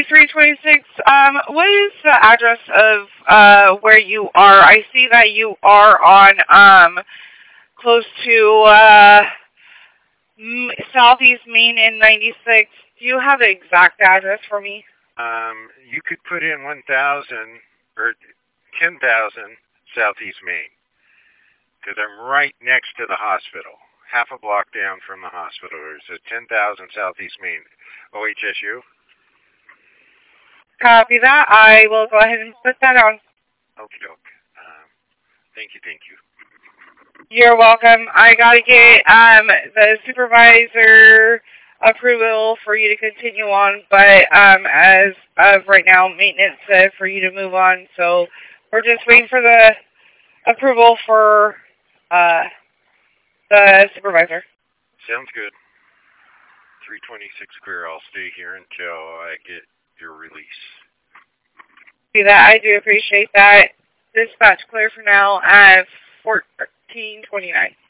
326. What is the address of where you are? I see that you are on close to Southeast Main in 96. Do you have the exact address for me? You could put in 1,000 or 10,000 Southeast Main, because I'm right next to the hospital, half a block down from the hospital. There's a 10,000 Southeast Main, OHSU. Copy that. I will go ahead and put that on. Okie doke. Thank you. You're welcome. I gotta get the supervisor approval for you to continue on, but as of right now, maintenance said for you to move on. So we're just waiting for the approval for the supervisor. Sounds good. 326 clear. I'll stay here until I get your release. See that? I do appreciate that. Dispatch clear for now at 1429.